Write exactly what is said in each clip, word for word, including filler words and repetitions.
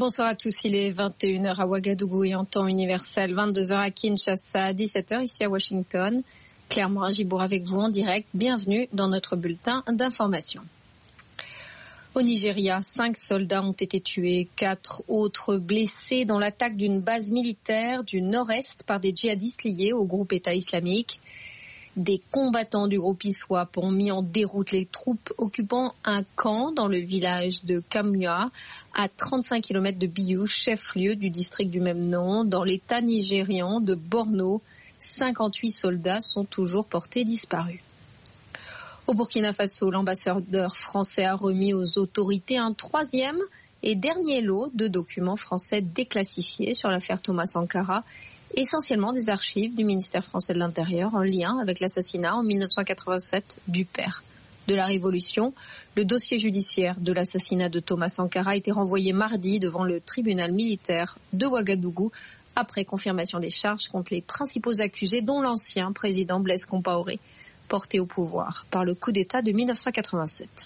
Bonsoir à tous, il est vingt et une heures à Ouagadougou et en temps universel, vingt-deux heures à Kinshasa, dix-sept heures ici à Washington. Claire Morin-Gibour avec vous en direct, bienvenue dans notre bulletin d'information. Au Nigeria, cinq soldats ont été tués, quatre autres blessés dans l'attaque d'une base militaire du nord-est par des djihadistes liés au groupe État islamique. Des combattants du groupe ISWAP ont mis en déroute les troupes occupant un camp dans le village de Kamua, à trente-cinq kilomètres de Biou, chef-lieu du district du même nom, dans l'état nigérian de Borno. cinquante-huit soldats sont toujours portés disparus. Au Burkina Faso, l'ambassadeur français a remis aux autorités un troisième et dernier lot de documents français déclassifiés sur l'affaire Thomas Sankara, essentiellement des archives du ministère français de l'Intérieur en lien avec l'assassinat en mille neuf cent quatre-vingt-sept du père de la Révolution. Le dossier judiciaire de l'assassinat de Thomas Sankara a été renvoyé mardi devant le tribunal militaire de Ouagadougou après confirmation des charges contre les principaux accusés, dont l'ancien président Blaise Compaoré, porté au pouvoir par le coup d'État de mille neuf cent quatre-vingt-sept.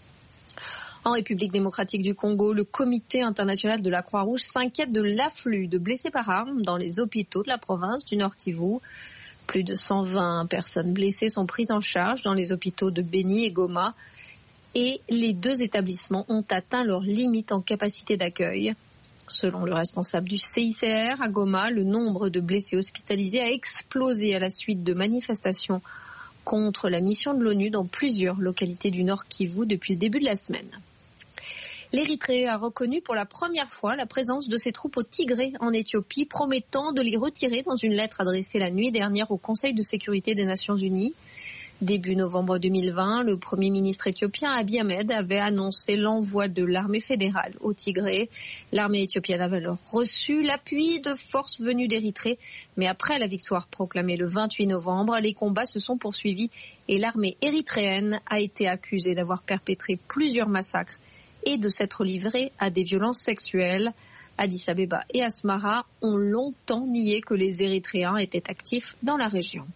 En République démocratique du Congo, le comité international de la Croix-Rouge s'inquiète de l'afflux de blessés par arme dans les hôpitaux de la province du Nord Kivu. Plus de cent vingt personnes blessées sont prises en charge dans les hôpitaux de Beni et Goma et les deux établissements ont atteint leurs limites en capacité d'accueil. Selon le responsable du C I C R à Goma, le nombre de blessés hospitalisés a explosé à la suite de manifestations contre la mission de l'ONU dans plusieurs localités du Nord Kivu depuis le début de la semaine. L'Érythrée a reconnu pour la première fois la présence de ses troupes au Tigré en Éthiopie, promettant de les retirer dans une lettre adressée la nuit dernière au Conseil de sécurité des Nations Unies. Début novembre deux mille vingt, le Premier ministre éthiopien Abiy Ahmed avait annoncé l'envoi de l'armée fédérale au Tigré. L'armée éthiopienne avait alors reçu l'appui de forces venues d'Érythrée, mais après la victoire proclamée le vingt-huit novembre, les combats se sont poursuivis et l'armée érythréenne a été accusée d'avoir perpétré plusieurs massacres et de s'être livrée à des violences sexuelles. Addis Abeba et Asmara ont longtemps nié que les Érythréens étaient actifs dans la région.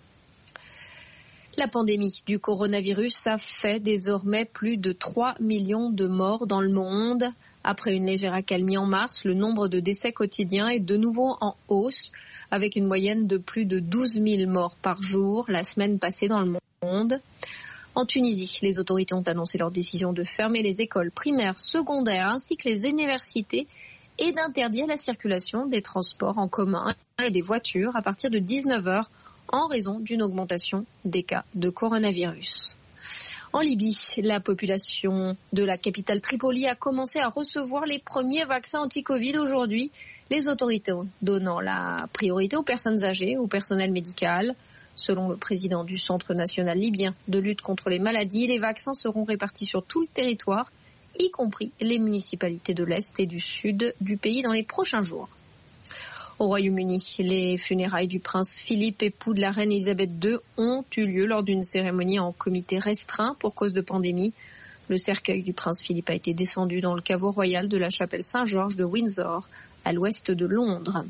La pandémie du coronavirus a fait désormais plus de trois millions de morts dans le monde. Après une légère accalmie en mars, le nombre de décès quotidiens est de nouveau en hausse, avec une moyenne de plus de douze mille morts par jour la semaine passée dans le monde. En Tunisie, les autorités ont annoncé leur décision de fermer les écoles primaires, secondaires ainsi que les universités et d'interdire la circulation des transports en commun et des voitures à partir de dix-neuf heures en raison d'une augmentation des cas de coronavirus. En Libye, la population de la capitale Tripoli a commencé à recevoir les premiers vaccins anti-Covid aujourd'hui, les autorités donnant la priorité aux personnes âgées, au personnel médical. Selon le président du Centre national libyen de lutte contre les maladies, les vaccins seront répartis sur tout le territoire, y compris les municipalités de l'Est et du Sud du pays dans les prochains jours. Au Royaume-Uni, les funérailles du prince Philippe, époux de la reine Elisabeth deux, ont eu lieu lors d'une cérémonie en comité restreint pour cause de pandémie. Le cercueil du prince Philippe a été descendu dans le caveau royal de la chapelle Saint-Georges de Windsor, à l'ouest de Londres.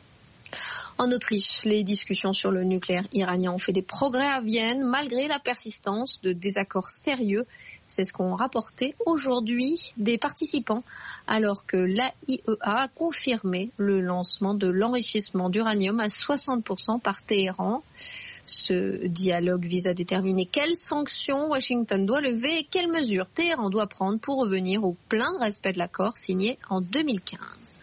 En Autriche, les discussions sur le nucléaire iranien ont fait des progrès à Vienne malgré la persistance de désaccords sérieux. C'est ce qu'ont rapporté aujourd'hui des participants, alors que l'A I E A a confirmé le lancement de l'enrichissement d'uranium à soixante pour cent par Téhéran. Ce dialogue vise à déterminer quelles sanctions Washington doit lever et quelles mesures Téhéran doit prendre pour revenir au plein respect de l'accord signé en deux mille quinze.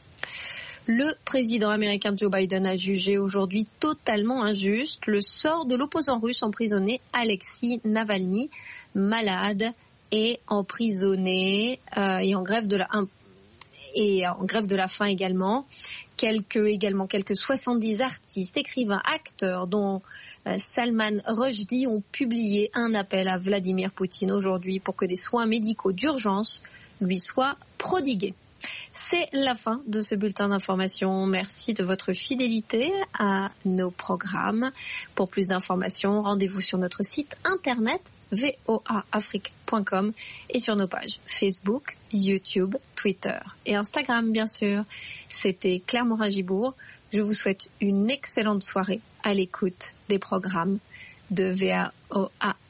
Le président américain Joe Biden a jugé aujourd'hui totalement injuste le sort de l'opposant russe emprisonné Alexei Navalny, malade et emprisonné euh, et en grève de la et en grève de la faim également. Quelques également quelques soixante-dix artistes, écrivains, acteurs, dont euh, Salman Rushdie, ont publié un appel à Vladimir Poutine aujourd'hui pour que des soins médicaux d'urgence lui soient prodigués. C'est la fin de ce bulletin d'information. Merci de votre fidélité à nos programmes. Pour plus d'informations, rendez-vous sur notre site internet v o a afrique point com et sur nos pages Facebook, YouTube, Twitter et Instagram, bien sûr. C'était Claire Morin-Gibour. Je vous souhaite une excellente soirée à l'écoute des programmes de V O A